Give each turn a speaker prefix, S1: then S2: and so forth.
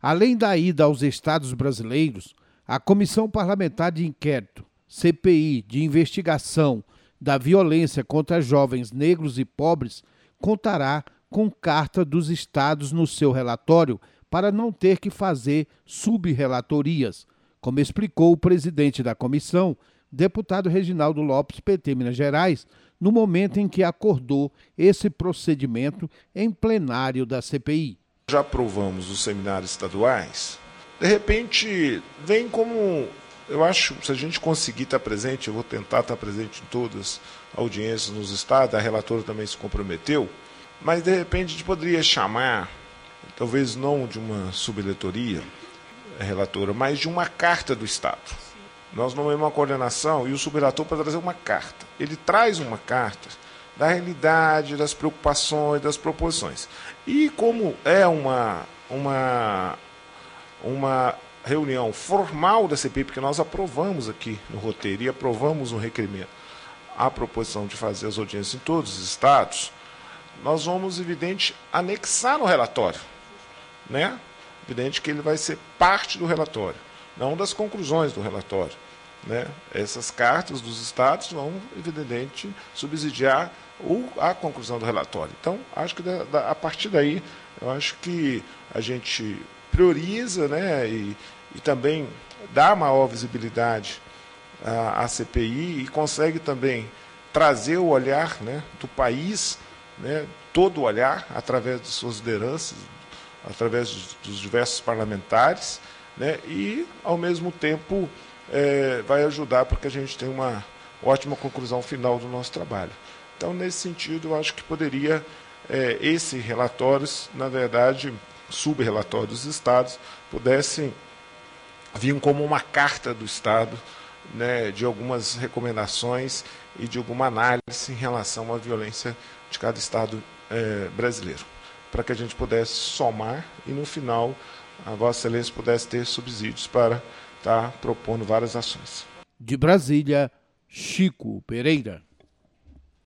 S1: Além da ida aos estados brasileiros, a Comissão Parlamentar de Inquérito, CPI, de investigação da violência contra jovens negros e pobres, contará com carta dos estados no seu relatório para não ter que fazer subrelatorias, como explicou o presidente da comissão, deputado Reginaldo Lopes, PT Minas Gerais, no momento em que acordou esse procedimento em plenário da CPI.
S2: Já aprovamos os seminários estaduais, de repente vem como, eu acho, se a gente conseguir estar presente, eu vou tentar estar presente em todas as audiências nos estados, a relatora também se comprometeu, mas de repente a gente poderia chamar, talvez não de uma subletoria, relatora, mas de uma carta do estado. Nós nomeamos uma coordenação e o subrelator para trazer uma carta. Ele traz uma carta da realidade, das preocupações, das proposições. E como é uma reunião formal da CPI, porque nós aprovamos aqui no roteiro e aprovamos um requerimento a proposição de fazer as audiências em todos os estados, nós vamos, evidente, anexar no relatório, né? Evidente que ele vai ser parte do relatório, não das conclusões do relatório, né? Essas cartas dos estados vão, evidente, subsidiar a conclusão do relatório. Então, acho que a partir daí, eu acho que a gente prioriza, né, e também dá maior visibilidade à CPI e consegue também trazer o olhar, né, do país, né, todo o olhar, através de suas lideranças, através dos diversos parlamentares, né, e, ao mesmo tempo, vai ajudar para que a gente tenha uma ótima conclusão final do nosso trabalho. Então, nesse sentido, eu acho que poderia, esses relatórios, na verdade, subrelatórios dos estados, pudessem vir como uma carta do estado, né, de algumas recomendações e de alguma análise em relação à violência de cada estado brasileiro, para que a gente pudesse somar e, no final, a Vossa Excelência pudesse ter subsídios para estar propondo várias ações.
S1: De Brasília, Chico Pereira.